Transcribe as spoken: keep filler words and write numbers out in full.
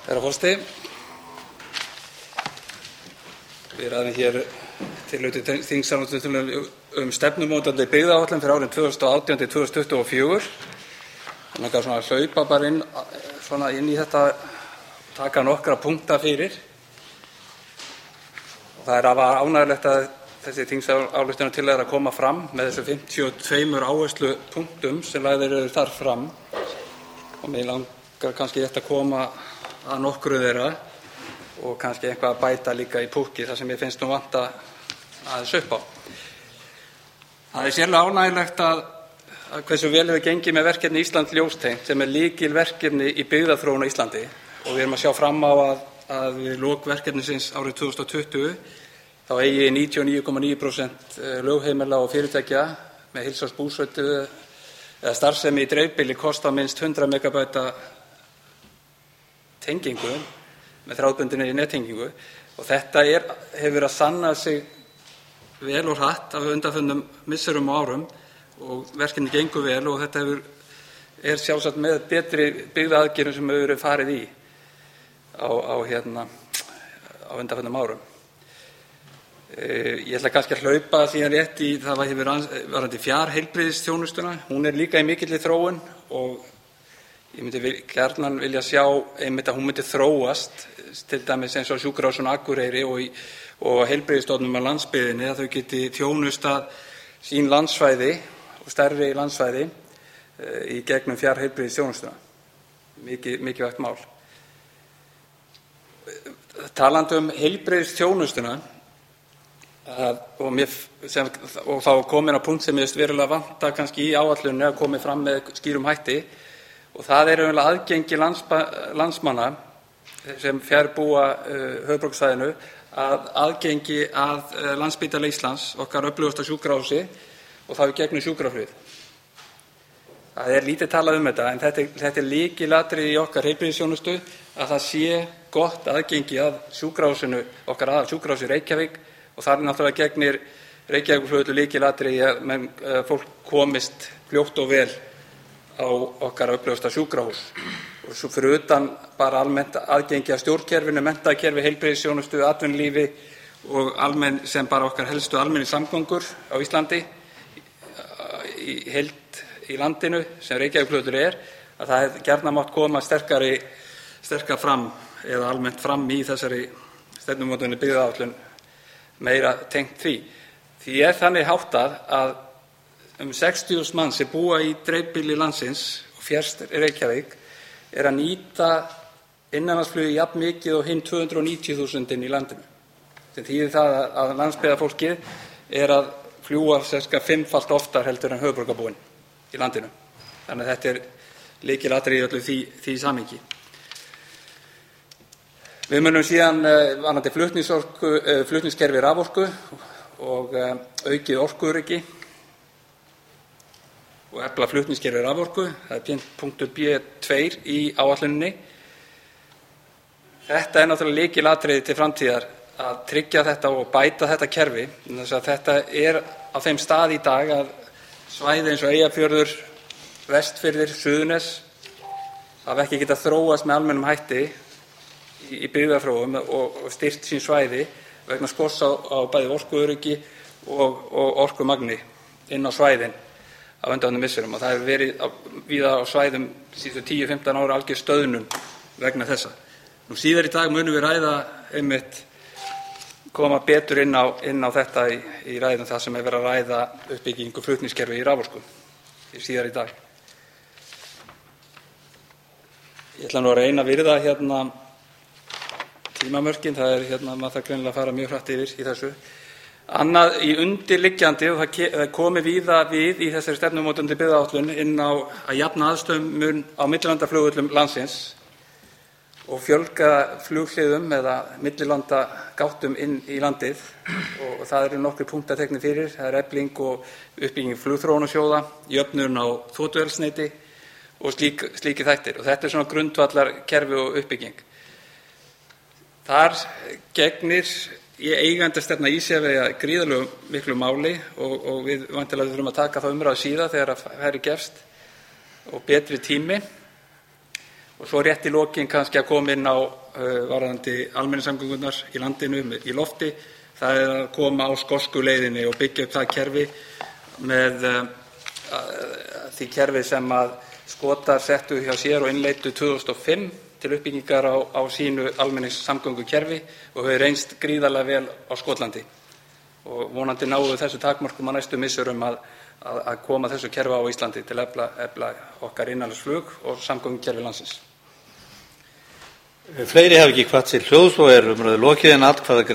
Herra forseti, við ræðum hér tillögu þingsályktunar um stefnumótandi byggðaáætlun fyrir árin tvö þúsund og átján til tvö þúsund tuttugu og fjögur. Þannig að svona hlaupa bara inn, svona inn í þetta, taka nokkra punkta fyrir. Og það er afar ánægjulegt að þessi þingsályktunartillaga er að koma fram með þessu fimmtíu og tveimur áherslupunktum sem lagðir eru þar fram. Og mig langar kannski rétt að koma að nokkru þeirra og kannski eitthvað að bæta líka í púkki þar sem ég finnst nú vanta aðeins upp á. Það er sérlega ánægjulegt að, að hversu vel hefur gengið með verkefni Ísland ljóstengt sem er lykilverkefni í byggðaþróun á Íslandi og við erum að sjá fram á að, að við lok verkefnisins árið tvö þúsund og tuttugu þá eigi níutíu og níu komma níu prósent lögheimila og fyrirtækja með heilsársbúsetu eða starfsemi í dreifbýli kosta minnst hundrað megabæta tengingu með þráðbundinni nettengingu og þetta er, hefur að sanna sig vel og hratt af undanförnum misserum og árum og verkefni gengur vel og þetta hefur, er sjálfsagt með betri byggðaaðgerðum sem hefur verið farið í á, á, hérna, á undanförnum árum. Ég ætla kannski að hlaupa síðan rétt í það var hefur varðandi fjarheilbrigðisþjónustuna. Hún er líka í mikilli þróun og ég myndi gjarnan vilja sjá einmitt að hún myndi þróast, til dæmis eins og sjúkrahúsinu á Akureyri og, í, og heilbrigðisstofnunum á landsbyggðinni, að þau geti þjónustað sín landsvæði og stærri landsvæði í gegnum fjarheilbrigðisþjónustuna. Mikið, mikilvægt mál. Talandi um heilbrigðisþjónustuna, Að, og, mér, sem, og þá komin á punkt sem ég veist verulega vanta kannski í áætlunni að komi fram með skýrum hætti og það er eiginlega aðgengi landsba, landsmanna sem fjárbúa uh, höfuðborgarsvæðinu að aðgengi að uh, Landspítala Íslands, okkar öflugasta sjúkrahúsi og þá í gegnum sjúkraflug. Það er lítið talað um þetta en þetta, þetta er lykilatriði í okkar heilbrigðisþjónustu að það sé gott aðgengi að sjúkrahúsinu, okkar aðal sjúkrahúsi Reykjavík. Og það er náttúrulega gegnir Reykjavíkurflugvöllur lykilatriði að menn, fólk komist fljótt og vel á okkar öflugasta sjúkrahús. Og svo fyrir utan bara almennt aðgengi að stjórnkerfinu, menntakerfi, heilbrigðisþjónustu, atvinnulífi og almenn sem bara okkar helstu almenni samgöngur á Íslandi í heild í landinu sem Reykjavíkurflugvöllur er, að það hefði gjarnan mátt koma sterkari, sterkar fram eða almennt fram í þessari stefnumótuninni byggðaáætlun meira tengt því. Því er þannig háttað að um sextíu þúsund manns sem búa í dreifbýli landsins og fjærst Reykjavík er að nýta innanlandsflugið jafn mikið og hinn tvö hundruð og níutíu þúsundin í landinu. Sem þýðir það að landsbyggðarfólkið er að fljúga cirka fimmfalt oftar heldur en höfuðborgarbúinn í landinu. Þannig að þetta er lykilatriði í öllu því, því samhengi. Við munum síðan varðandi flutningskerfi raforku og aukið orkuöryggi og efla flutningskerfi raforku. Það er punktur B tvö í áætluninni. Þetta er náttúrulega lykilatriði til framtíðar að tryggja þetta og bæta þetta kerfi. Þess að þetta er á þeim stað í dag að svæði eins og Eyjafjörður, Vestfirðir, Suðurnes hafa ekki getað þróast með almennum hætti í byggðaþróun og styrkt sín svæði vegna skorts á, á bæði orkuöryggi og, og orkumagni inn á svæðin á undanfarnum misserum og það hefur verið á, víða á svæðum síðustu tíu til fimmtán ára algjör stöðnun vegna þessa. Nú síðar í dag munum við ræða einmitt koma betur inn á, inn á þetta í, í ræðum það sem er verið að ræða uppbyggingu flutningskerfi í raforku síðar í dag. Ég ætla nú að reyna að virða hérna tímamörkin, það er hérna, maður það greinilega að fara mjög hratt yfir í þessu. Annað í undirliggjandi og það komi víða við í þessari stefnumótandi byggðaáætlun inn á að jafna aðstöðumun á millilandaflugvöllum landsins og fjölga flughliðum eða millilandagátum inn í landið og það eru nokkrir punktar teknir fyrir. Það er efling og uppbygging flugþróunarsjóða, jöfnun á þotueldsneyti og slík, slíki þættir og þetta er svona grundvallarkerfi og uppbygging. Þar gegnir eigendastefna Ísafjarðarvega gríðarlega miklu máli og, og við væntanlega þurfum að taka þá umræðu síðar þegar það er gefst og betri tími. Og svo rétt í lokin kannski að koma inn á uh, varðandi almenningssamgöngunar í landinu í lofti. Það er að koma á skosku leiðinni og byggja upp það kerfi með uh, því kerfi sem að Skotar settu hjá sér og innleiddu tvö þúsund og fimm til uppbyggingar á, á sínu almenningssamgöngukerfi og hefur reynst gríðarlega vel á Skotlandi. Og vonandi náum við þessu takmörkum á næstu misserum að, að, að koma þessu kerfi á Íslandi til að efla, efla okkar innanlandsflug og samgöngukerfi landsins. Fleiri hafa ekki hvatt sér hljóðs og er umræðu lokið en atkvæðagreiðsla